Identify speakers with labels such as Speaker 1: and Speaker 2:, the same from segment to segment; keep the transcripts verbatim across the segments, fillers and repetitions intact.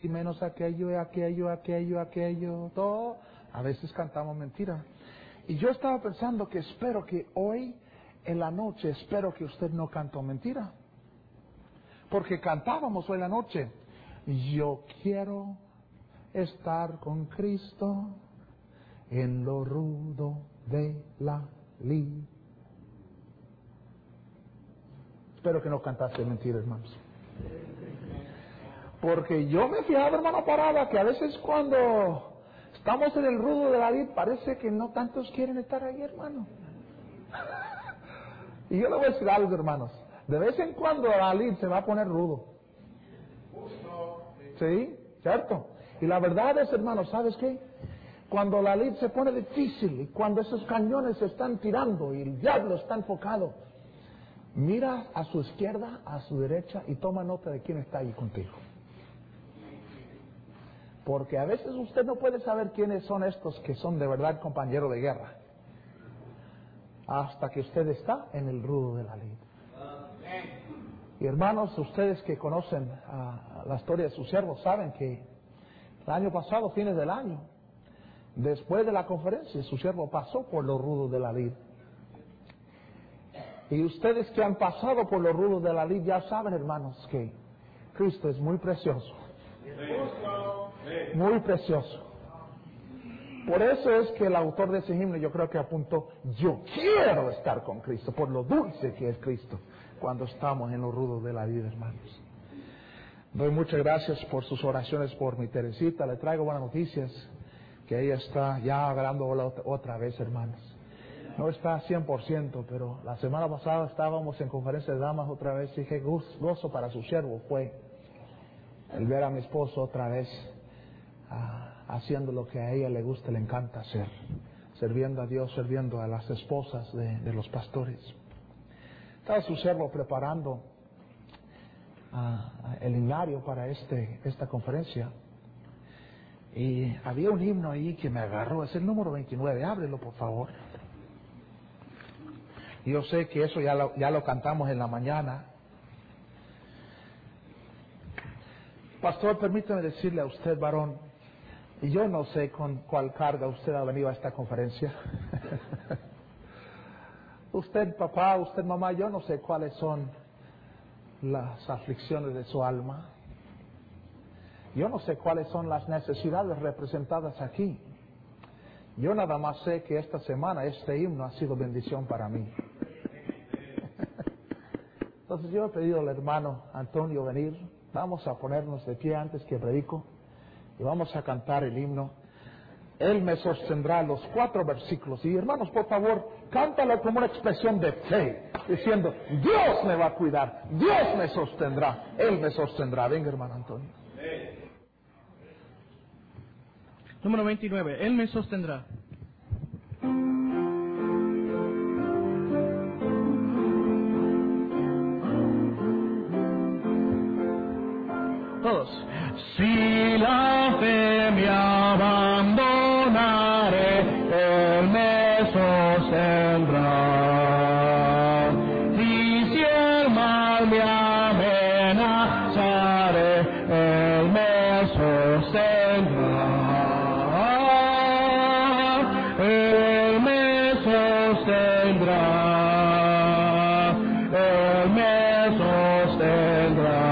Speaker 1: y menos aquello, y aquello, aquello, aquello, todo. A veces cantamos mentira. Y yo estaba pensando que espero que hoy, en la noche, espero que usted no cantó mentira. Porque cantábamos hoy en la noche, yo quiero estar con Cristo en lo rudo de la lid. Espero que no cantaste mentira, hermanos. Porque yo me he fijado, hermano Parada, que a veces cuando estamos en el rudo de la lid, parece que no tantos quieren estar ahí, hermano. Y yo le voy a decir algo, hermanos. De vez en cuando la lid se va a poner rudo. ¿Sí? ¿Cierto? Y la verdad es, hermanos, ¿sabes qué? Cuando la lid se pone difícil y cuando esos cañones se están tirando y el diablo está enfocado, mira a su izquierda, a su derecha y toma nota de quién está ahí contigo. Porque a veces usted no puede saber quiénes son estos que son de verdad compañeros de guerra hasta que usted está en el rudo de la lid. Y hermanos, ustedes que conocen uh, la historia de su siervo saben que el año pasado, fines del año, después de la conferencia, su siervo pasó por los rudos de la lid. Y ustedes que han pasado por los rudos de la lid ya saben, hermanos, que Cristo es muy precioso. Muy precioso. Por eso es que el autor de ese himno yo creo que apuntó, yo quiero estar con Cristo, por lo dulce que es Cristo, cuando estamos en los rudos de la vida, hermanos. Doy muchas gracias por sus oraciones por mi Teresita. Le traigo buenas noticias, que ella está ya hablando otra vez, hermanos. No está cien por ciento, pero la semana pasada estábamos en conferencia de damas otra vez y qué gozo para su siervo fue el ver a mi esposo otra vez uh, haciendo lo que a ella le gusta, le encanta hacer, sirviendo a Dios, sirviendo a las esposas de, de los pastores. Estaba su siervo preparando uh, el himnario para este, esta conferencia y había un himno ahí que me agarró, es el número veintinueve, ábrelo por favor. Yo sé que eso ya lo, ya lo cantamos en la mañana. Pastor, permítame decirle a usted, varón, y yo no sé con cuál carga usted ha venido a esta conferencia. Usted, papá, usted, mamá, yo no sé cuáles son las aflicciones de su alma. Yo no sé cuáles son las necesidades representadas aquí. Yo nada más sé que esta semana este himno ha sido bendición para mí. Entonces yo he pedido al hermano Antonio venir. Vamos a ponernos de pie antes que predico y vamos a cantar el himno. Él me sostendrá, los cuatro versículos. Y hermanos, por favor, cántalo como una expresión de fe, diciendo, Dios me va a cuidar, Dios me sostendrá, Él me sostendrá. Venga, hermano Antonio.
Speaker 2: Número veintinueve, Él me sostendrá. Todos.
Speaker 3: Si la fe me abandonare, Él me sostendrá. Y si el mal me amenazare, Él me sostendrá. Él me sostendrá. Él me sostendrá.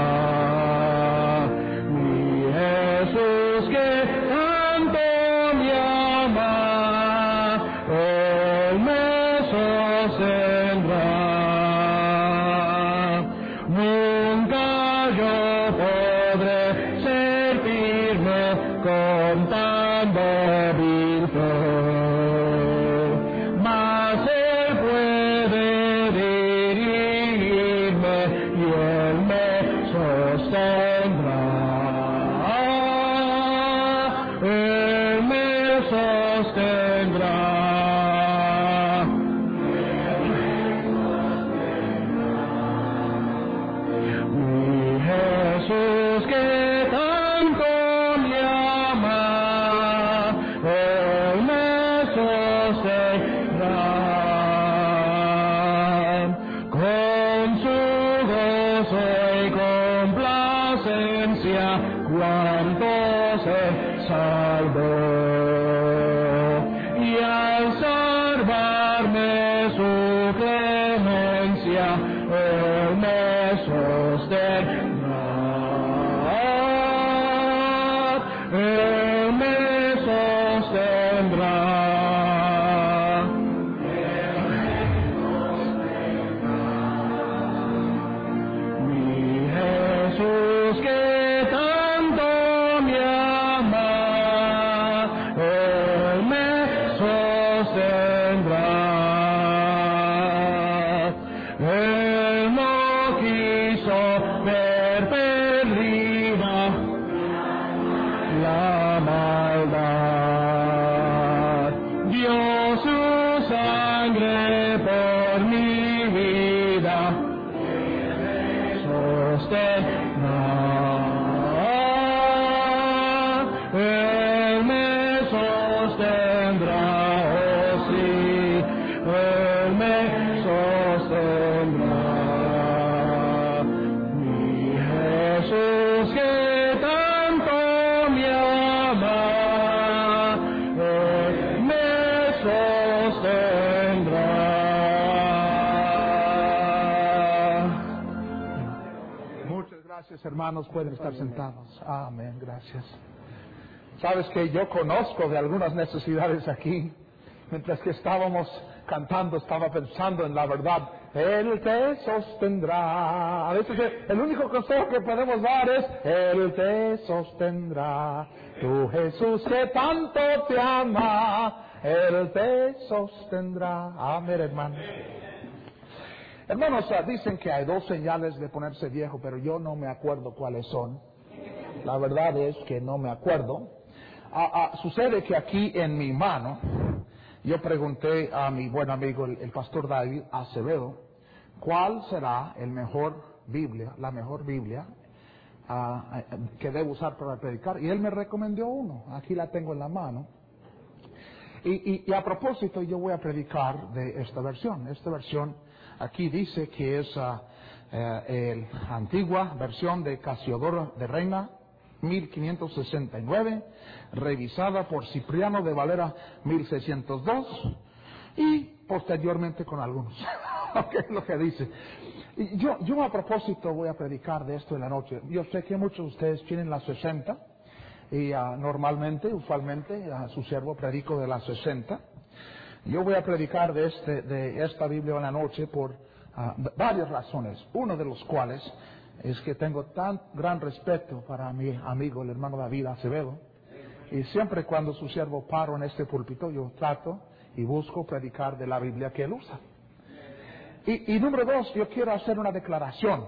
Speaker 3: One santo se salvó. Y al salvarme su clemencia, Él me sostendrá. Él me sostendrá.
Speaker 1: Hermanos, pueden estar sentados. Amén, gracias. Sabes que yo conozco de algunas necesidades aquí. Mientras que estábamos cantando, estaba pensando en la verdad. Él te sostendrá. A veces el único consejo que podemos dar es: Él te sostendrá. Tu Jesús que tanto te ama, Él te sostendrá. Amén, hermano. Hermanos, uh, dicen que hay dos señales de ponerse viejo, pero yo no me acuerdo cuáles son. La verdad es que no me acuerdo. Uh, uh, sucede que aquí en mi mano, yo pregunté a mi buen amigo, el, el pastor David Acevedo, cuál será el mejor Biblia, la mejor Biblia uh, que debo usar para predicar. Y él me recomendó uno. Aquí la tengo en la mano. Y, y, y a propósito, yo voy a predicar de esta versión. Esta versión aquí dice que es uh, eh, la antigua versión de Casiodoro de Reina, mil quinientos sesenta y nueve, revisada por Cipriano de Valera, mil seiscientos dos, y posteriormente con algunos. ¿Qué es lo que dice? Y yo, yo a propósito voy a predicar de esto en la noche. Yo sé que muchos de ustedes tienen las sesenta, y uh, normalmente, usualmente, a uh, su siervo predico de las sesenta. Yo voy a predicar de, este, de esta Biblia en la noche por uh, varias razones. Uno de los cuales es que tengo tan gran respeto para mi amigo, el hermano David Acevedo. Y siempre cuando su siervo paro en este púlpito, yo trato y busco predicar de la Biblia que él usa. Y, y número dos, yo quiero hacer una declaración.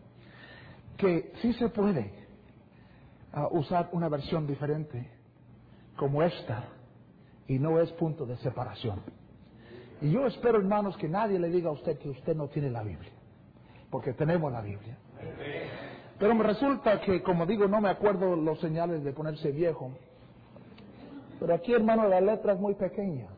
Speaker 1: Que sí se puede uh, usar una versión diferente como esta. Y no es punto de separación. Y yo espero, hermanos, que nadie le diga a usted que usted no tiene la Biblia. Porque tenemos la Biblia. Pero me resulta que, como digo, no me acuerdo los señales de ponerse viejo. Pero aquí, hermano, la letra es muy pequeña.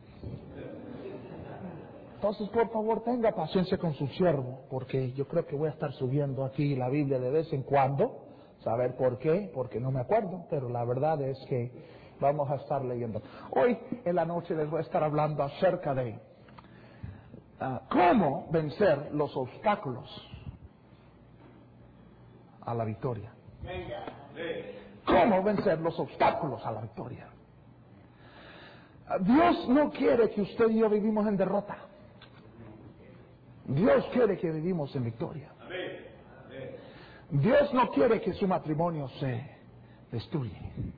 Speaker 1: Entonces, por favor, tenga paciencia con su siervo. Porque yo creo que voy a estar subiendo aquí la Biblia de vez en cuando. ¿Saber por qué? Porque no me acuerdo. Pero la verdad es que vamos a estar leyendo. Hoy en la noche les voy a estar hablando acerca de uh, cómo vencer los obstáculos a la victoria. Cómo vencer los obstáculos a la victoria. Uh, Dios no quiere que usted y yo vivimos en derrota. Dios quiere que vivimos en victoria. Dios no quiere que su matrimonio se destruya.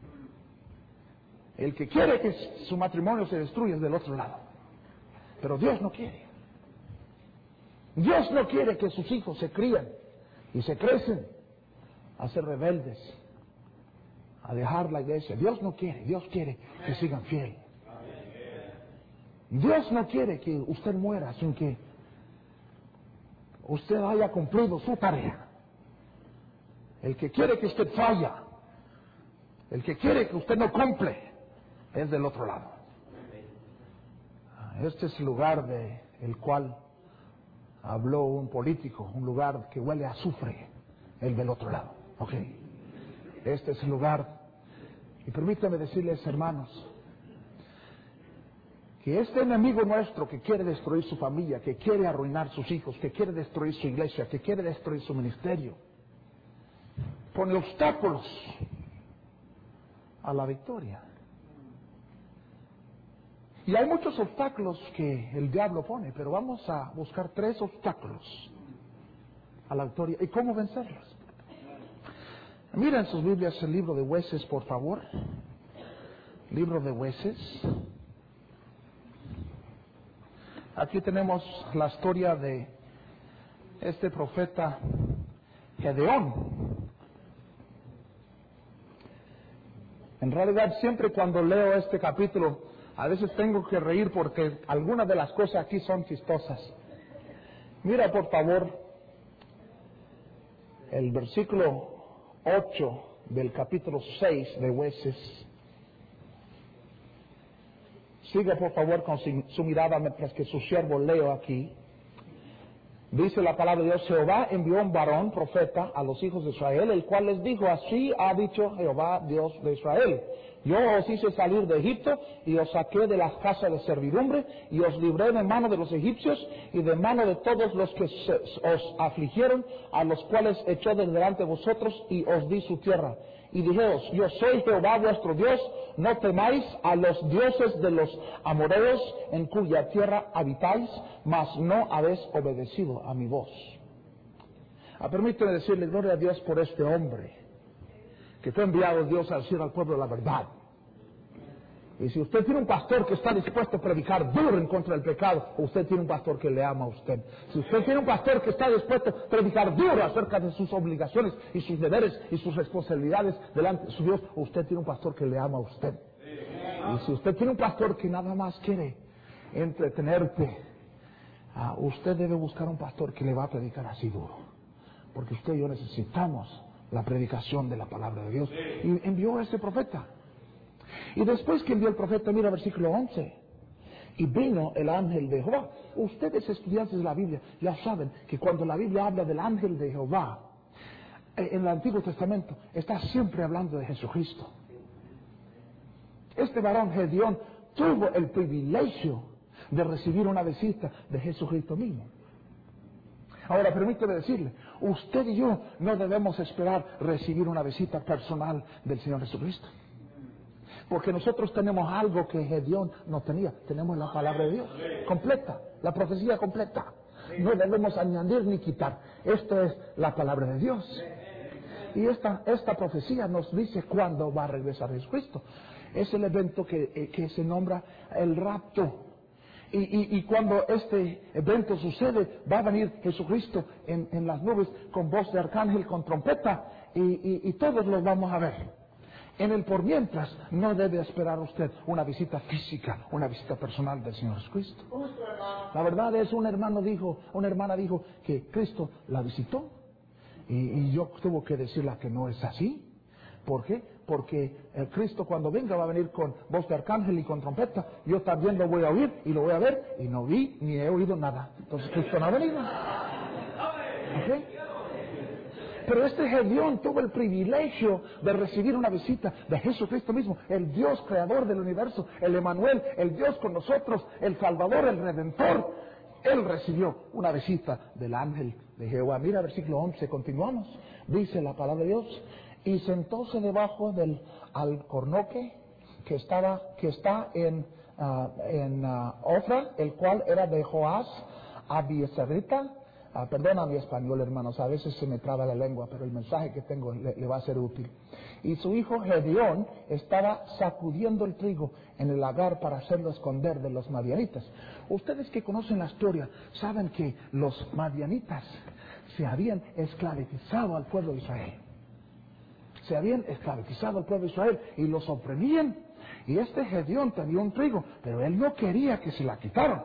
Speaker 1: El que quiere que su matrimonio se destruya es del otro lado. Pero Dios no quiere. Dios no quiere que sus hijos se críen y se crecen a ser rebeldes, a dejar la iglesia. Dios no quiere. Dios quiere que sigan fieles. Dios no quiere que usted muera sin que usted haya cumplido su tarea. El que quiere que usted falla, el que quiere que usted no cumple, es del otro lado. Este es el lugar de el cual habló un político, un lugar que huele a azufre, el del otro lado. ¿Ok? Este es el lugar Y permítame decirles, hermanos, que este enemigo nuestro que quiere destruir su familia, que quiere arruinar sus hijos, que quiere destruir su iglesia, que quiere destruir su ministerio, pone obstáculos a la victoria. Y hay muchos obstáculos que el diablo pone, pero vamos a buscar tres obstáculos a la victoria. ¿Y cómo vencerlos? Miren sus Biblias el libro de Jueces, por favor. Libro de Jueces. Aquí tenemos la historia de este profeta Gedeón. En realidad, siempre cuando leo este capítulo, a veces tengo que reír porque algunas de las cosas aquí son chistosas. Mira, por favor, el versículo ocho del capítulo seis de Jueces. Siga, por favor, con su mirada mientras que su siervo leo aquí. Dice la palabra de Dios: Jehová envió un varón profeta a los hijos de Israel, el cual les dijo: así ha dicho Jehová, Dios de Israel: yo os hice salir de Egipto y os saqué de las casas de servidumbre y os libré de mano de los egipcios y de mano de todos los que se, os afligieron, a los cuales echó de delante de vosotros, y os di su tierra. Y dijeos: yo soy Jehová vuestro Dios, no temáis a los dioses de los amorreos en cuya tierra habitáis, mas no habéis obedecido a mi voz. Ah, permíteme decirle gloria a Dios por este hombre que fue enviado Dios a decir al pueblo la verdad. Y si usted tiene un pastor que está dispuesto a predicar duro en contra del pecado, usted tiene un pastor que le ama a usted. Si usted tiene un pastor que está dispuesto a predicar duro acerca de sus obligaciones y sus deberes y sus responsabilidades delante de su Dios, usted tiene un pastor que le ama a usted. Y si usted tiene un pastor que nada más quiere entretenerte, uh, usted debe buscar un pastor que le va a predicar así duro. Porque usted y yo necesitamos la predicación de la palabra de Dios. Y envió a ese profeta. Y después que envió el profeta, mira versículo once. Y vino el ángel de Jehová. Ustedes, estudiantes de la Biblia, ya saben que cuando la Biblia habla del ángel de Jehová, en el Antiguo Testamento, está siempre hablando de Jesucristo. Este varón Gedeón tuvo el privilegio de recibir una visita de Jesucristo mismo. Ahora, permíteme decirle, usted y yo no debemos esperar recibir una visita personal del Señor Jesucristo. Porque nosotros tenemos algo que Gedeón no tenía. Tenemos la palabra de Dios completa, la profecía completa. No debemos añadir ni quitar. Esto es la palabra de Dios. Y esta, esta profecía nos dice cuándo va a regresar Jesucristo. Es el evento que, que se nombra el rapto. Y, y, y cuando este evento sucede, va a venir Jesucristo en, en las nubes con voz de arcángel, con trompeta, y, y, y todos los vamos a ver. En el por mientras, no debe esperar usted una visita física, una visita personal del Señor Jesucristo. La verdad es, un hermano dijo, una hermana dijo que Cristo la visitó, y, y yo tuve que decirle que no es así. ¿Por qué? Porque el Cristo cuando venga va a venir con voz de arcángel y con trompeta. Yo también lo voy a oír y lo voy a ver, y no vi ni he oído nada. Entonces Cristo no ha venido. ¿Okay? Pero este Gedeón tuvo el privilegio de recibir una visita de Jesucristo mismo, el Dios creador del universo, el Emanuel, el Dios con nosotros, el Salvador, el Redentor. Él recibió una visita del ángel de Jehová. Mira versículo once, continuamos. Dice la palabra de Dios: y sentóse debajo del alcornoque que estaba que está en uh, en uh, Ofra, el cual era de Joás Abiezerita. Uh, perdona mi español, hermanos, a veces se me traba la lengua, pero el mensaje que tengo le, le va a ser útil. Y su hijo Gedeón estaba sacudiendo el trigo en el lagar para hacerlo esconder de los madianitas. Ustedes que conocen la historia saben que los madianitas se habían esclavizado al pueblo de Israel. Se habían esclavizado al pueblo de Israel y los oprimían. Y este Gedeón tenía un trigo, pero él no quería que se la quitaran.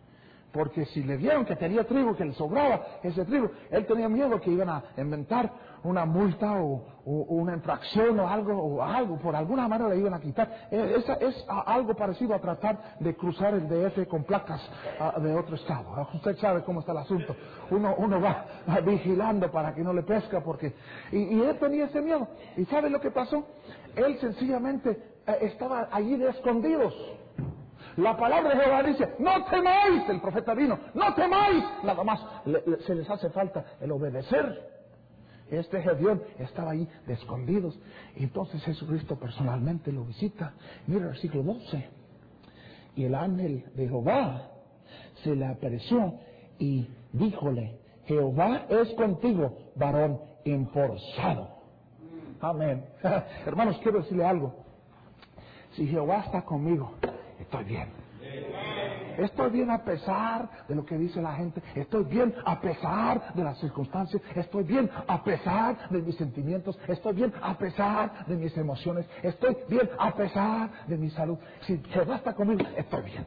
Speaker 1: Porque si le vieron que tenía trigo, que le sobraba ese trigo, él tenía miedo que iban a inventar una multa o, o una infracción o algo, o algo, por alguna manera le iban a quitar. Es, es algo parecido a tratar de cruzar el D F con placas uh, de otro estado. Usted sabe cómo está el asunto. Uno, uno va vigilando para que no le pesca, porque... Y, y él tenía ese miedo. ¿Y sabe lo que pasó? Él sencillamente eh, estaba allí de escondidos. La palabra de Jehová dice, no temáis, el profeta vino, no temáis, nada más le, le, se les hace falta el obedecer. Este Gedeón estaba ahí de escondidos, y entonces Jesucristo personalmente lo visita. Mira el versículo doce, y el ángel de Jehová se le apareció y díjole, Jehová es contigo, varón esforzado. Amén. Hermanos, quiero decirle algo. Si Jehová está conmigo, estoy bien. Estoy bien a pesar de lo que dice la gente. Estoy bien a pesar de las circunstancias. Estoy bien a pesar de mis sentimientos. Estoy bien a pesar de mis emociones. Estoy bien a pesar de mi salud. Si Jehová está conmigo, estoy bien.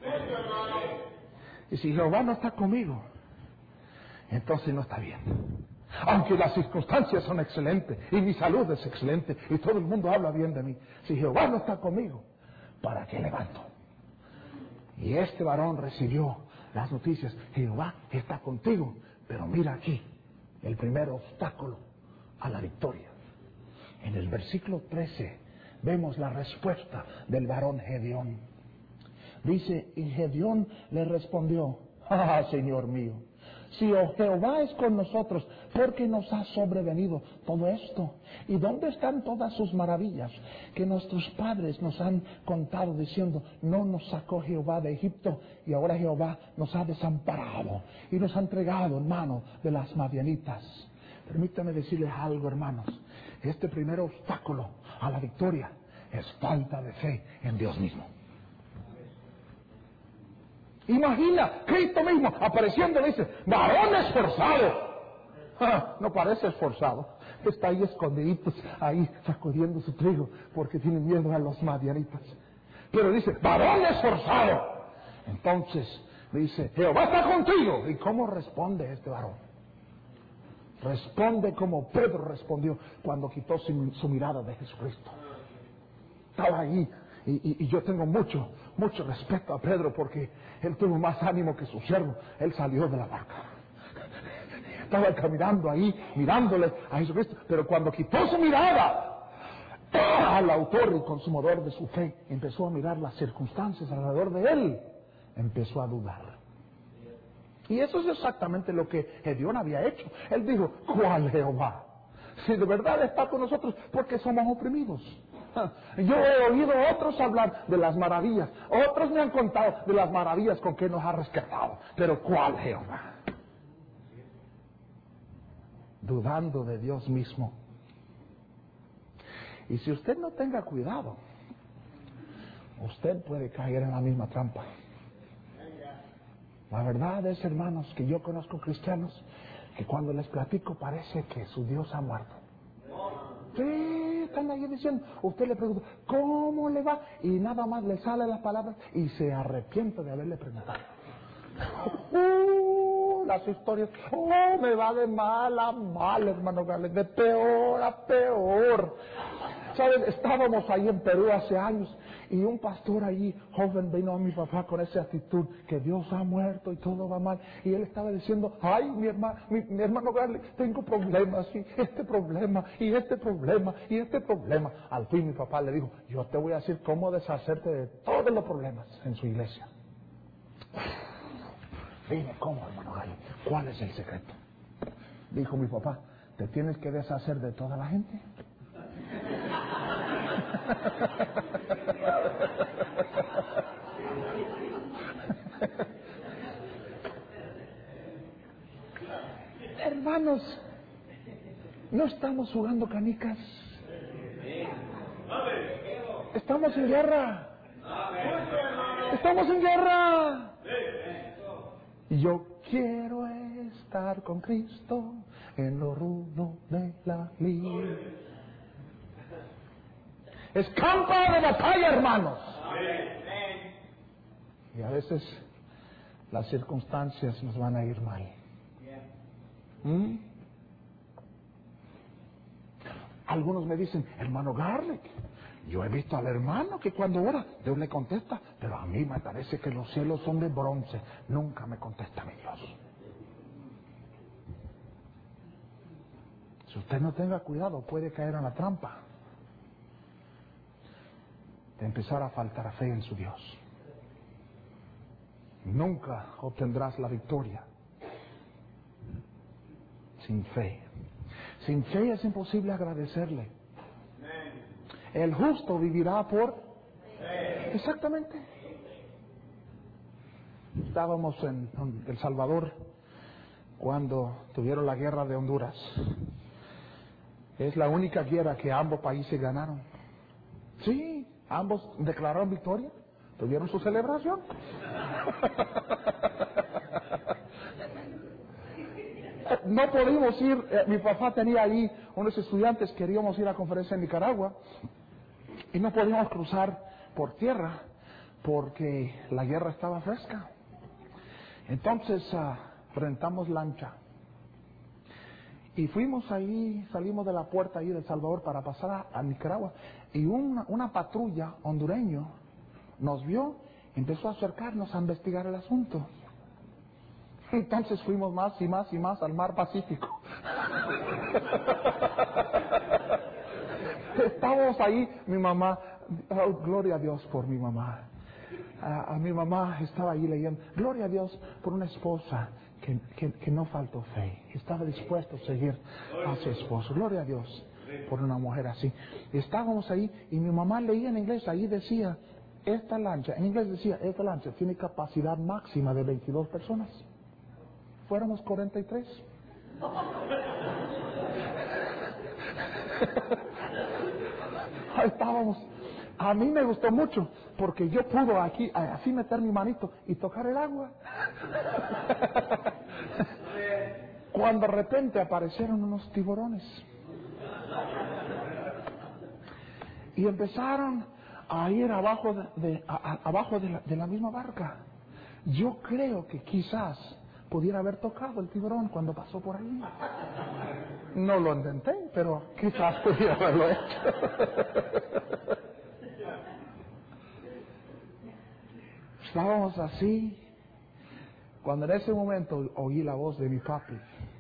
Speaker 1: Y si Jehová no está conmigo, entonces no está bien. Aunque las circunstancias son excelentes y mi salud es excelente y todo el mundo habla bien de mí, si Jehová no está conmigo, ¿para qué levanto? Y este varón recibió las noticias, Jehová está contigo. Pero mira aquí, el primer obstáculo a la victoria. En el versículo trece vemos la respuesta del varón Gedeón. Dice, y Gedeón le respondió, ah, Señor mío, si oh Jehová es con nosotros, ¿por qué nos ha sobrevenido todo esto? ¿Y dónde están todas sus maravillas que nuestros padres nos han contado diciendo, no nos sacó Jehová de Egipto y ahora Jehová nos ha desamparado y nos ha entregado en mano de las madianitas? Permítame decirles algo, hermanos. Este primer obstáculo a la victoria es falta de fe en Dios mismo. Imagina, Cristo mismo apareciendo, dice, varón esforzado. Ah, no parece esforzado, está ahí escondidito, ahí sacudiendo su trigo, porque tiene miedo a los madianitas. Pero dice, varón esforzado. Entonces dice, Jehová está contigo. ¿Y cómo responde este varón? Responde como Pedro respondió cuando quitó su, su mirada de Jesucristo. Estaba ahí. Y, y, y yo tengo mucho, mucho respeto a Pedro, porque él tuvo más ánimo que su siervo. Él salió de la barca. Estaba caminando ahí, mirándole a Jesucristo. Pero cuando quitó su mirada al autor y consumador de su fe, empezó a mirar las circunstancias alrededor de él. Empezó a dudar. Y eso es exactamente lo que Gedeón había hecho. Él dijo, ¿cuál Jehová? Si de verdad está con nosotros, ¿por qué somos oprimidos? Yo he oído a otros hablar de las maravillas. Otros me han contado de las maravillas con que nos ha rescatado. Pero ¿cuál Jehová? Dudando de Dios mismo. Y si usted no tenga cuidado, usted puede caer en la misma trampa. La verdad es, hermanos, que yo conozco cristianos que cuando les platico parece que su Dios ha muerto. Sí, están ahí diciendo, usted le pregunta, ¿cómo le va? Y nada más le sale las palabras y se arrepiente de haberle preguntado. Uh, las historias, oh, me va de mal a mal, hermano Gales, de peor a peor. ¿Saben? Estábamos ahí en Perú hace años y un pastor allí, joven, vino a mi papá con esa actitud que Dios ha muerto y todo va mal. Y él estaba diciendo, ay, mi hermano, mi, mi hermano Gale, tengo problemas, y este problema, y este problema, y este problema. Al fin mi papá le dijo, yo te voy a decir cómo deshacerte de todos los problemas en su iglesia. Dime, ¿cómo, hermano Gale? ¿Cuál es el secreto? Dijo mi papá, ¿te tienes que deshacer de toda la gente? Hermanos, no estamos jugando canicas. Estamos en guerra. Estamos en guerra. Y yo quiero estar con Cristo en lo rudo de la lid. Es campo de batalla, hermanos. Y a veces las circunstancias nos van a ir mal. ¿Mm? Algunos me dicen, hermano Garlic, yo he visto al hermano que cuando ora, Dios le contesta, pero a mí me parece que los cielos son de bronce. Nunca me contesta mi Dios. Si usted no tenga cuidado, puede caer en la trampa de empezar a faltar fe en su Dios. Nunca obtendrás la victoria sin fe. Sin fe es imposible agradecerle. El justo vivirá por fe. Exactamente. Estábamos en, en El Salvador cuando tuvieron la guerra de Honduras. Es la única guerra que ambos países ganaron. Sí, ambos declararon victoria, tuvieron su celebración. No pudimos ir, eh, mi papá tenía ahí unos estudiantes, queríamos ir a conferencia en Nicaragua y no podíamos cruzar por tierra porque la guerra estaba fresca. Entonces uh, rentamos lancha y fuimos ahí, salimos de la puerta ahí de El Salvador para pasar a, a Nicaragua y una, una patrulla hondureño nos vio y empezó a acercarnos a investigar el asunto. Entonces fuimos más y más y más al mar Pacífico. Estábamos ahí, mi mamá, oh, gloria a Dios por mi mamá. A, a mi mamá estaba ahí leyendo, gloria a Dios por una esposa que, que, que no faltó fe, estaba dispuesto a seguir a su esposo. Gloria a Dios por una mujer así. Estábamos ahí y mi mamá leía en inglés, ahí decía, esta lancha, en inglés decía, esta lancha tiene capacidad máxima de veintidós personas. Fuéramos cuarenta y tres. Estábamos. A mí me gustó mucho porque yo pude aquí así meter mi manito y tocar el agua. Cuando de repente aparecieron unos tiburones y empezaron a ir abajo de, de a, a, abajo de la, de la misma barca. Yo creo que quizás pudiera haber tocado el tiburón cuando pasó por ahí. No lo intenté, pero quizás pudiera haberlo hecho. Estábamos así, cuando en ese momento oí la voz de mi papi,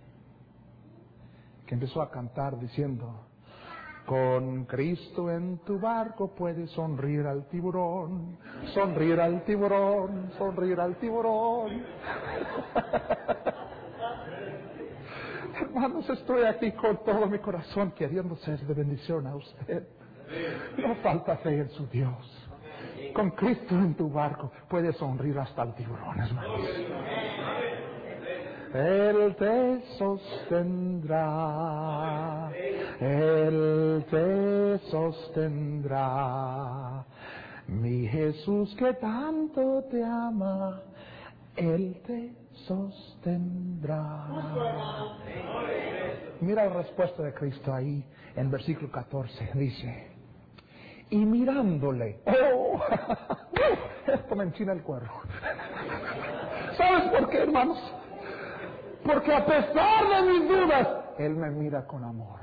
Speaker 1: que empezó a cantar diciendo, con Cristo en tu barco puedes sonreír al tiburón, sonreír al tiburón, sonreír al tiburón. Hermanos, estoy aquí con todo mi corazón queriendo ser de bendición a usted. No falta fe en su Dios. Con Cristo en tu barco puedes sonreír hasta el tiburón, hermanos. Él te sostendrá, Él te sostendrá. Mi Jesús que tanto te ama, Él te sostendrá. Mira la respuesta de Cristo ahí en versículo catorce, dice, y mirándole, oh, esto me enchina el cuerno. ¿Sabes por qué, hermanos? Porque a pesar de mis dudas, Él me mira con amor.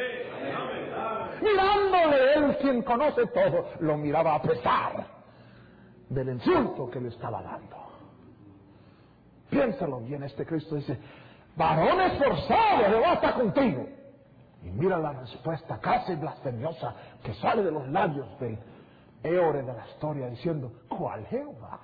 Speaker 1: Mirándole, Él, quien conoce todo, lo miraba a pesar del insulto que le estaba dando. Piénsalo bien, este Cristo dice, varón esforzado, Jehová está contigo. Y mira la respuesta casi blasfemiosa que sale de los labios del héroe de la historia diciendo, ¿cuál Jehová?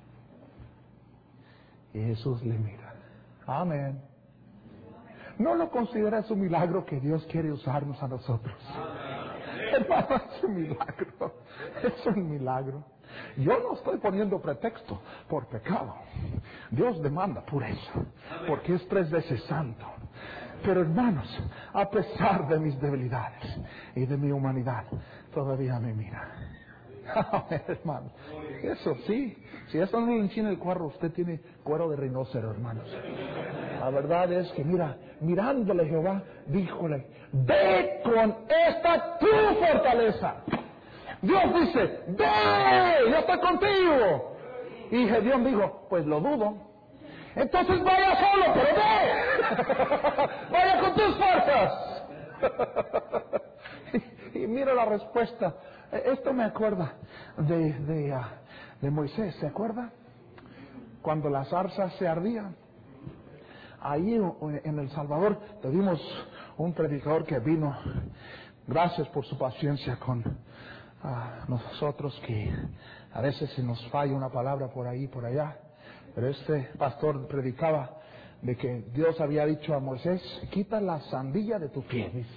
Speaker 1: Y Jesús le mira. Amén. ¿No lo consideras un milagro que Dios quiere usarnos a nosotros? Hermano, es un milagro. Es un milagro. Yo no estoy poniendo pretexto por pecado. Dios demanda pureza, porque es tres veces santo. Pero hermanos, a pesar de mis debilidades y de mi humanidad, todavía me mira. Hermano, eso sí, si eso no le enchina el cuerno, usted tiene cuero de rinoceronte, hermanos. La verdad es que, mira, mirándole Jehová, díjole, ve con esta tu fortaleza. Dios dice, ve, yo estoy contigo. Y Gedeón dijo, pues lo dudo. Entonces vaya solo, pero ve. Vaya con tus fuerzas. Y mira la respuesta. Esto me acuerda de, de, uh, de Moisés, ¿se acuerda? Cuando la zarza se ardía. Ahí en El Salvador tuvimos un predicador que vino. Gracias por su paciencia con uh, nosotros, que a veces se nos falla una palabra por ahí, por allá. Pero este pastor predicaba de que Dios había dicho a Moisés: quita la sandía de tu pie, dice.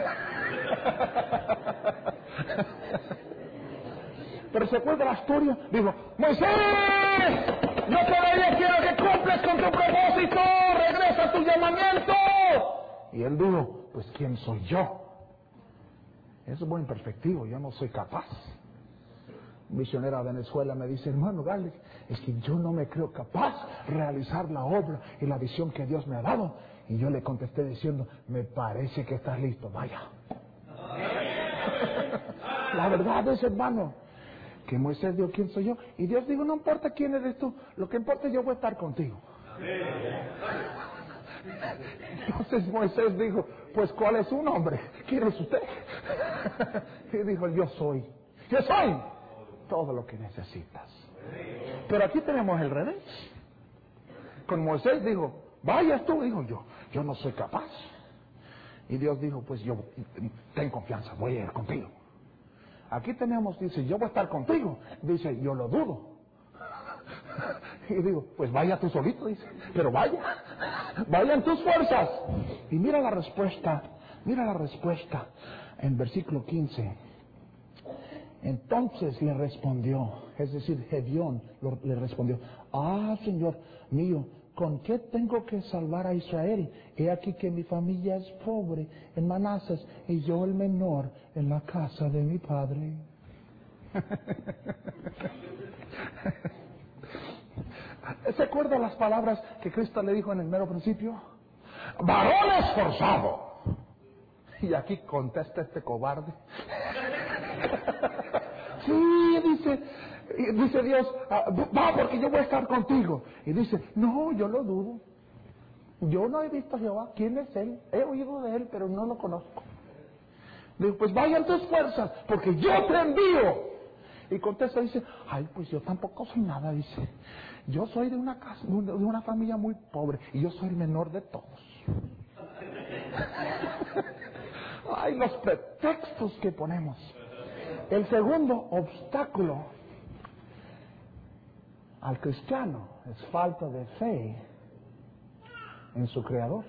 Speaker 1: Pero se acuerda la historia. Digo: Moisés, yo todavía quiero que cumples con tu propósito, regresa a tu llamamiento. Y él dijo: pues ¿quién soy yo? Eso es muy imperfectivo, yo no soy capaz. Misionera a Venezuela me dice: hermano Gales, es que yo no me creo capaz de realizar la obra y la visión que Dios me ha dado. Y yo le contesté diciendo: me parece que estás listo, vaya. La verdad es, hermano, que Moisés dijo: ¿quién soy yo? Y Dios dijo: no importa quién eres tú, lo que importa es yo voy a estar contigo. Entonces Moisés dijo: pues ¿cuál es su nombre? ¿Quién es usted? Y dijo: yo soy, yo soy todo lo que necesitas. Pero aquí tenemos el revés. Con Moisés dijo: vayas tú. Dijo: yo, yo no soy capaz. Y Dios dijo: pues yo, ten confianza, voy a ir contigo. Aquí tenemos, dice: yo voy a estar contigo. Dice: yo lo dudo. Y digo: pues vaya tú solito, dice. Pero vaya, vayan tus fuerzas. Y mira la respuesta, mira la respuesta en versículo quince. Entonces le respondió, es decir, Gedeón le respondió: ah, Señor mío, ¿con qué tengo que salvar a Israel? He aquí que mi familia es pobre en Manasés y yo el menor en la casa de mi padre. ¿Se acuerdan las palabras que Cristo le dijo en el mero principio? ¡Varón esforzado! Y aquí contesta este cobarde. Sí, dice, dice Dios: va, porque yo voy a estar contigo. Y dice: no, yo lo dudo. Yo no he visto a Jehová. ¿Quién es él? He oído de él, pero no lo conozco. Digo: pues vayan tus fuerzas, porque yo te envío. Y contesta, dice: ay, pues yo tampoco soy nada, dice. Yo soy de una casa, de una familia muy pobre, y yo soy el menor de todos. Ay, los pretextos que ponemos. El segundo obstáculo al cristiano es falta de fe en su Creador.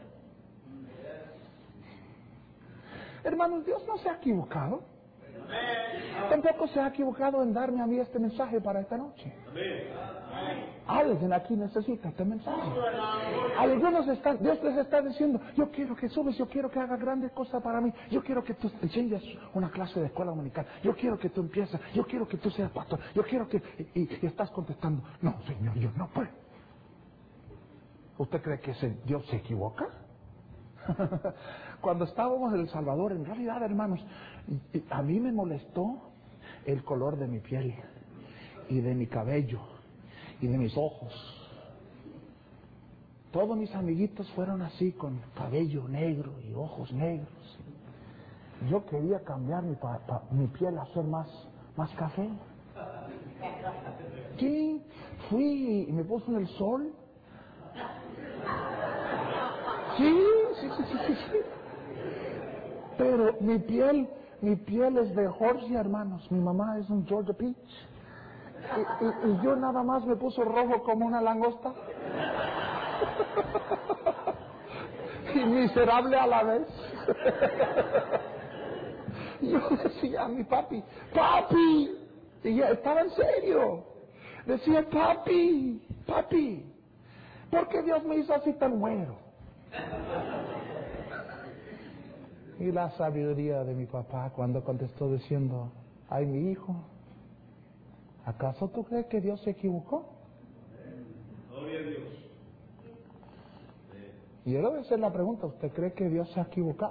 Speaker 1: Hermanos, Dios no se ha equivocado. Tampoco se ha equivocado en darme a mí este mensaje para esta noche. Alguien aquí necesita este mensaje. Algunos están, Dios les está diciendo: yo quiero que subes, yo quiero que hagas grandes cosas para mí, yo quiero que tú enseñes una clase de escuela dominical, yo quiero que tú empieces, yo quiero que tú seas pastor, yo quiero que... Y, y estás contestando: no, Señor, yo no puedo. ¿Usted cree que ese Dios se equivoca? Cuando estábamos en El Salvador, en realidad, hermanos, a mí me molestó el color de mi piel y de mi cabello y de mis ojos. Todos mis amiguitos fueron así, con cabello negro y ojos negros. Yo quería cambiar mi, pa, pa, mi piel a ser más, más café. Sí, fui y me puse en el sol. Sí, sí, sí, sí, sí, sí. Pero mi piel, mi piel es de Georgia, hermanos. Mi mamá es un Georgia Peach. Y, y, y yo nada más me puso rojo como una langosta. Y miserable a la vez. Yo decía a mi papi: papi. Y ya estaba en serio. Decía: papi, papi, ¿por qué Dios me hizo así tan güero? Y la sabiduría de mi papá cuando contestó diciendo: ay, mi hijo, ¿acaso tú crees que Dios se equivocó? Gloria a Dios. Y yo le voy a hacer la pregunta: ¿usted cree que Dios se ha equivocado?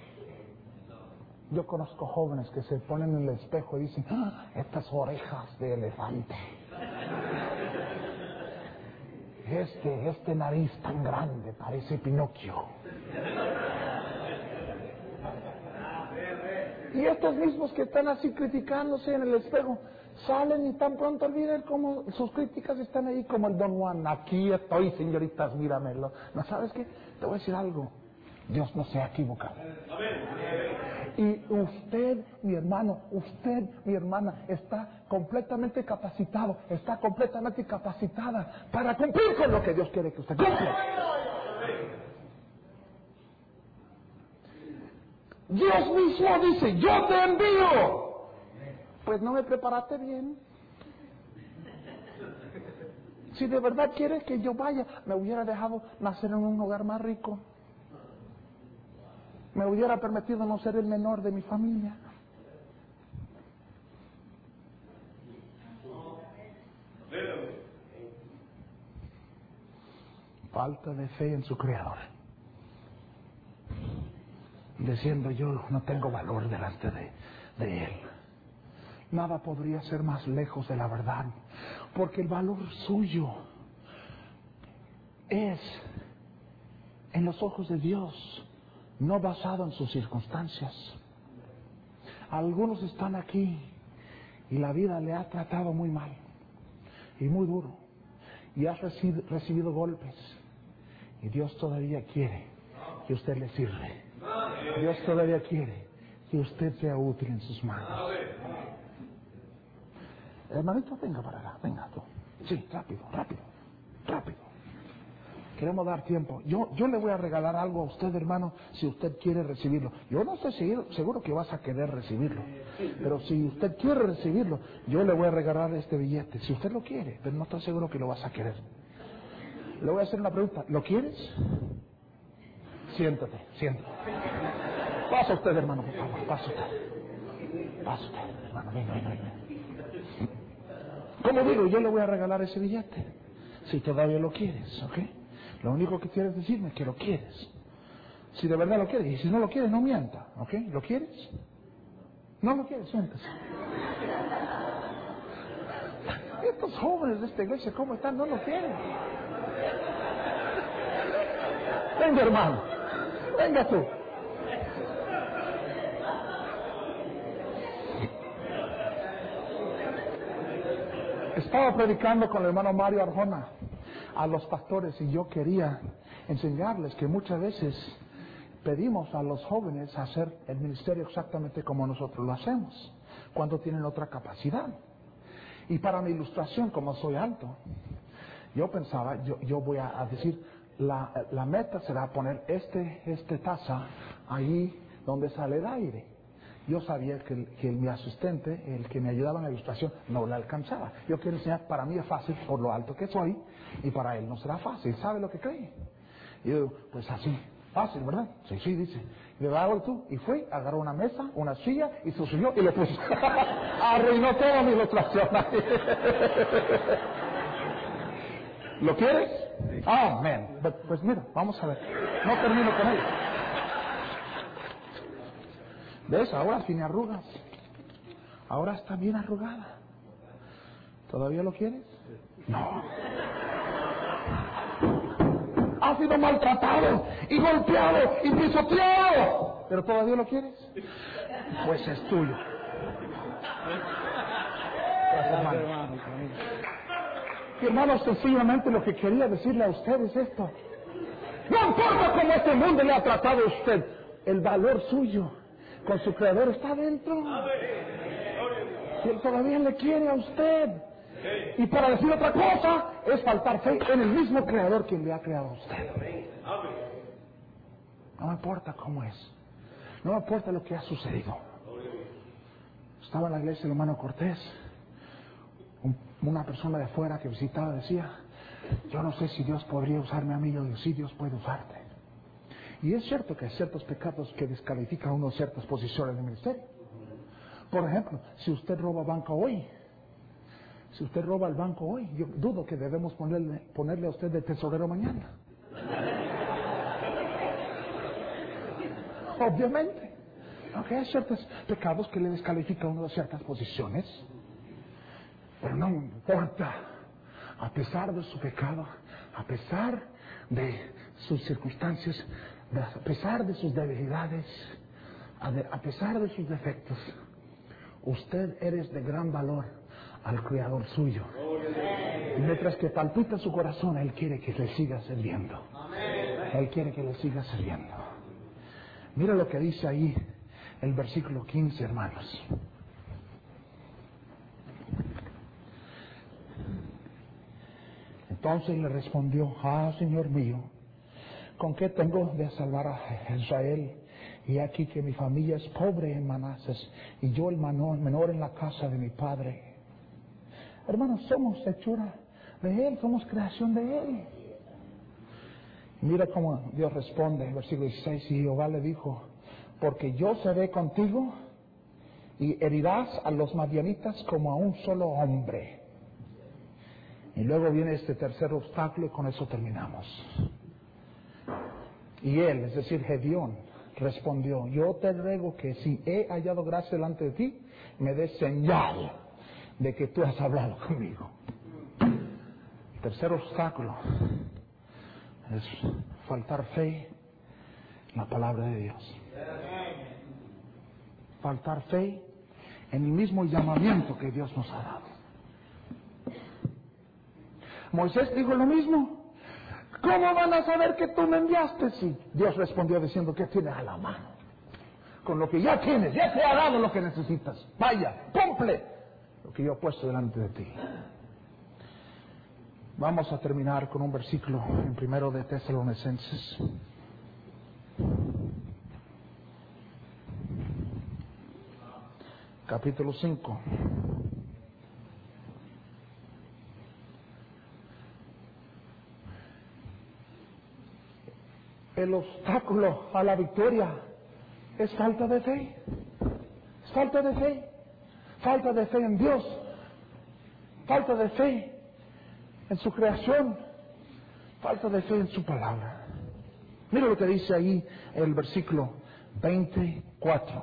Speaker 1: Yo conozco jóvenes que se ponen en el espejo y dicen: ¡ah, estas orejas de elefante! Este, este nariz tan grande, parece Pinocchio. Y estos mismos que están así criticándose en el espejo, salen y tan pronto olvidan cómo sus críticas están ahí como el Don Juan. Aquí estoy, señoritas, míramelo. ¿No sabes qué? Te voy a decir algo. Dios no se ha equivocado. Y usted, mi hermano, usted, mi hermana, está completamente capacitado, está completamente capacitada para cumplir con lo que Dios quiere que usted cumpla. Dios mismo dice, yo te envío. Pues no me preparaste bien. Si de verdad quieres que yo vaya, me hubiera dejado nacer en un hogar más rico. Me hubiera permitido no ser el menor de mi familia. Falta de fe en su Creador. Diciendo, yo no tengo valor delante de, de Él. Nada podría ser más lejos de la verdad, porque el valor suyo es en los ojos de Dios, no basado en sus circunstancias. Algunos están aquí y la vida le ha tratado muy mal y muy duro y ha recibido, recibido golpes, y Dios todavía quiere que usted le sirva. Dios todavía quiere que usted sea útil en sus manos. Hermanito, venga para acá, venga tú. Sí, rápido, rápido, rápido. Queremos dar tiempo. Yo, yo le voy a regalar algo a usted, hermano, si usted quiere recibirlo. Yo no estoy seguro, seguro que vas a querer recibirlo. Pero si usted quiere recibirlo, yo le voy a regalar este billete. Si usted lo quiere, pero no estoy seguro que lo vas a querer. Le voy a hacer una pregunta. ¿Lo quieres? Siéntate, siéntate. Pasa usted, hermano, por favor. Pasa usted. Pasa usted, hermano. Venga, venga, venga. Como digo, yo le voy a regalar ese billete. Si todavía lo quieres, ¿ok? Lo único que quieres decirme es que lo quieres. Si de verdad lo quieres. Y si no lo quieres, no mienta, ¿ok? ¿Lo quieres? No lo quieres, siéntese. Estos jóvenes de esta iglesia, ¿cómo están? No lo quieren. Venga, hermano. Venga tú. Estaba predicando con el hermano Mario Arjona a los pastores, y yo quería enseñarles que muchas veces pedimos a los jóvenes hacer el ministerio exactamente como nosotros lo hacemos, cuando tienen otra capacidad. Y para mi ilustración, como soy alto, yo pensaba, yo, yo voy a, a decir, la, la meta será poner este, este taza ahí donde sale el aire. Yo sabía que, que mi asistente, el que me ayudaba en la ilustración, no la alcanzaba. Yo quiero enseñar, para mí es fácil por lo alto que soy, y para él no será fácil. ¿Sabe lo que cree? Y yo digo, pues así, fácil, ¿verdad? Sí, sí, dice. Y le hago tú. Y fui, agarró una mesa, una silla, y se subió y le puso. Arruinó toda mi ilustración. ¿Lo quieres? Amén. Oh, pues mira, vamos a ver. No termino con él. ¿Ves? Ahora tiene arrugas. Ahora está bien arrugada. ¿Todavía lo quieres? No. Ha sido maltratado y golpeado y pisoteado. ¿Pero todavía lo quieres? Pues es tuyo. Gracias, hermano. Hermanos, sencillamente lo que quería decirle a usted es esto. No importa cómo este mundo le ha tratado a usted, el valor suyo con su Creador está dentro. Y Él todavía le quiere a usted. Y para decir otra cosa es faltar fe en el mismo Creador quien le ha creado a usted. No me importa cómo es. No me importa lo que ha sucedido. Estaba en la iglesia el hermano Cortés. Un, una persona de afuera que visitaba decía, yo no sé si Dios podría usarme a mí. Yo digo, sí, Dios puede usarte. Y es cierto que hay ciertos pecados que descalifican a uno ciertas posiciones del ministerio. Por ejemplo, si usted roba banco hoy, si usted roba el banco hoy, yo dudo que debemos ponerle, ponerle a usted de tesorero mañana. Obviamente. Aunque hay ciertos pecados que le descalifican a uno de ciertas posiciones. Pero no importa. A pesar de su pecado, a pesar de sus circunstancias, a pesar de sus debilidades, a, de, a pesar de sus defectos, usted eres de gran valor al Creador suyo. Y mientras que palpita su corazón, Él quiere que le siga sirviendo. Él quiere que le siga sirviendo. Mira lo que dice ahí el versículo quince, hermanos. Entonces le respondió: ah, Señor mío, ¿con qué tengo de salvar a Israel? Y aquí que mi familia es pobre en Manases, y yo el menor, menor en la casa de mi padre. Hermanos, somos hechura de Él, somos creación de Él. Mira cómo Dios responde en el versículo dieciséis. Y Jehová le dijo: porque yo seré contigo, y herirás a los madianitas como a un solo hombre. Y luego viene este tercer obstáculo, y con eso terminamos. Y él, es decir, Gedeón, respondió: yo te ruego que si he hallado gracia delante de ti, me des señal de que tú has hablado conmigo. El tercer obstáculo es faltar fe en la palabra de Dios. Faltar fe en el mismo llamamiento que Dios nos ha dado. Moisés dijo lo mismo: ¿cómo van a saber que tú me enviaste? Sí. Dios respondió diciendo: ¿qué tienes a la mano? Con lo que ya tienes, ya te ha dado lo que necesitas. Vaya, cumple lo que yo he puesto delante de ti. Vamos a terminar con un versículo en primero de Tesalonicenses. Capítulo cinco. El obstáculo a la victoria es falta de fe. Es falta de fe. Falta de fe en Dios. Falta de fe en su creación. Falta de fe en su palabra. Mira lo que dice ahí el versículo veinticuatro.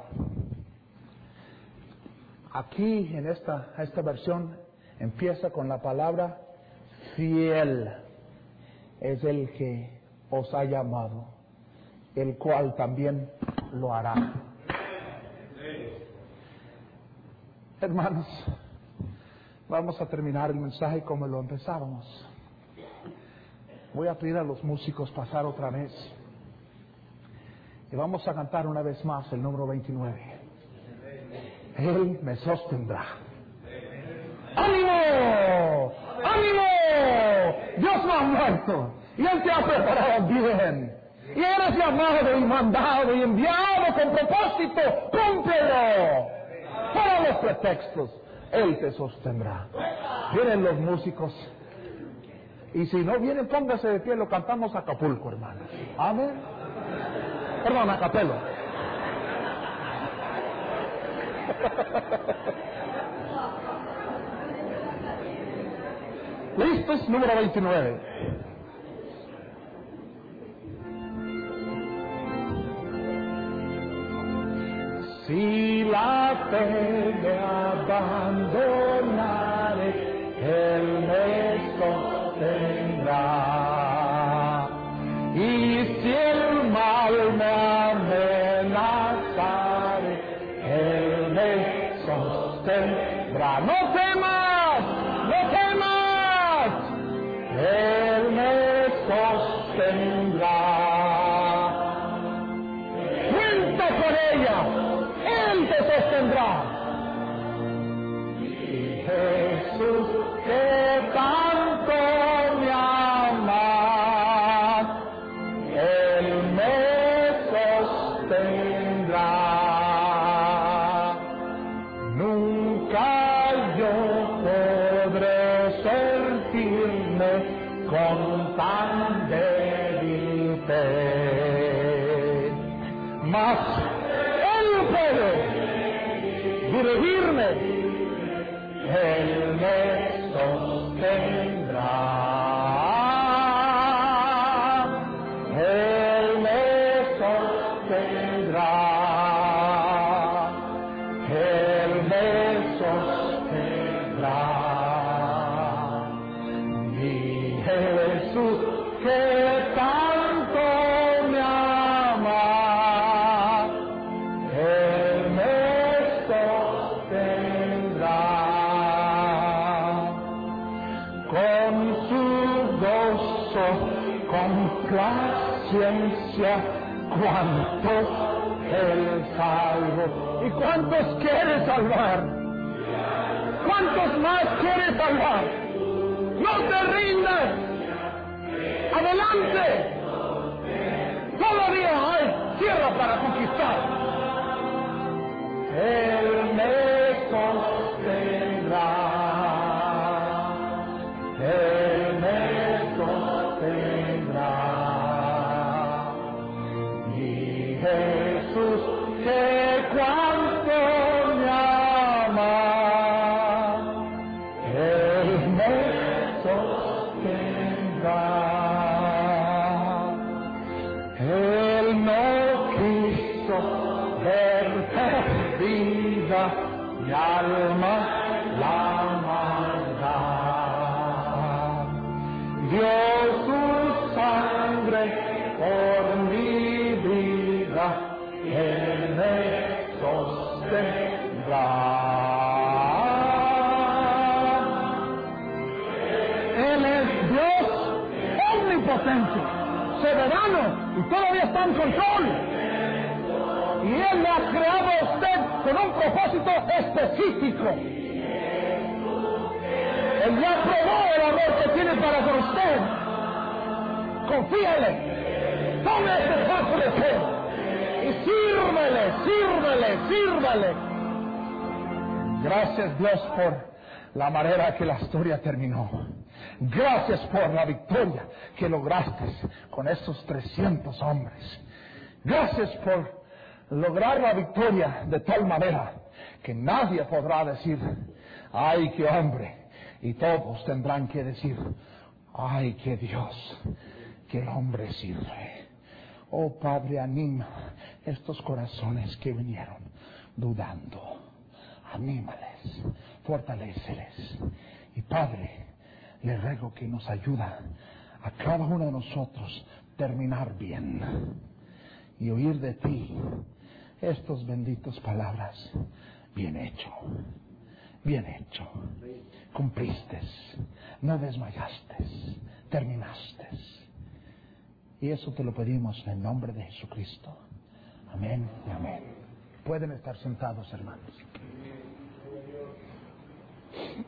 Speaker 1: Aquí en esta, esta versión empieza con la palabra fiel. Es el que os ha llamado, el cual también lo hará. Hermanos, vamos a terminar el mensaje como lo empezábamos. Voy a pedir a los músicos pasar otra vez. Y vamos a cantar una vez más el número veintinueve. Él me sostendrá. ¡Ánimo! ¡Ánimo! Dios no ha muerto. Y Él te ha preparado bien. Y eres llamado y mandado y enviado con propósito. ¡Cúmplelo! Para los pretextos, Él te sostendrá. Vienen los músicos. Y si no vienen, póngase de pie. Lo cantamos a Acapulco, hermano. Amén. Perdón, a capelo. ¿Listos? Número veintinueve. Si la fe me abandonare, Él me sostendrá. Y si el mal me amenazare, Él me sostendrá. ¡No temas! ¡No temas! Él me sostendrá. ¡Cuenta con ella! Él te sostendrá. Y Jesús, que tanto me ama, Él me sostendrá. Nunca yo podré sentirme con tan débil fe, mas Él puede dirigirme. Él me sostendrá. Él me sostendrá. Él me sostendrá. Mi Jesús, que tanto me ama, complacencia cuantos Él salvó. ¿Y cuántos quiere salvar? ¿Cuántos más quiere salvar? ¡No te rindas! ¡Adelante! Todavía hay tierra para conquistar. Él me sostendrá. Él me sostendrá. Y Jesús, que cuanto me ama, Él me sostendrá. Él no quiso ver perdida mi alma, la maldad. Dio su sangre por mi vida, Él me sostendrá. Él es Dios omnipotente, soberano, y todavía está en control. Y Él le ha creado a usted con un propósito específico. Él ya probó el amor que tiene para con usted. Confíale. Tome este paso de fe. Y sírvele, sírvele, sírvele. Gracias, Dios, por la manera que la historia terminó. Gracias por la victoria que lograste con estos trescientos hombres. Gracias por lograr la victoria de tal manera que nadie podrá decir, ¡ay, qué hombre! Y todos tendrán que decir, ¡ay, qué Dios! Que el hombre sirve. Oh, Padre, anima estos corazones que vinieron dudando. Anímales, fortaléceles. Y Padre, le ruego que nos ayuda a cada uno de nosotros terminar bien y oír de ti estas benditas palabras. Bien hecho, bien hecho. Cumpliste, no desmayaste, terminaste. Y eso te lo pedimos en el nombre de Jesucristo. Amén y amén. Pueden estar sentados, hermanos.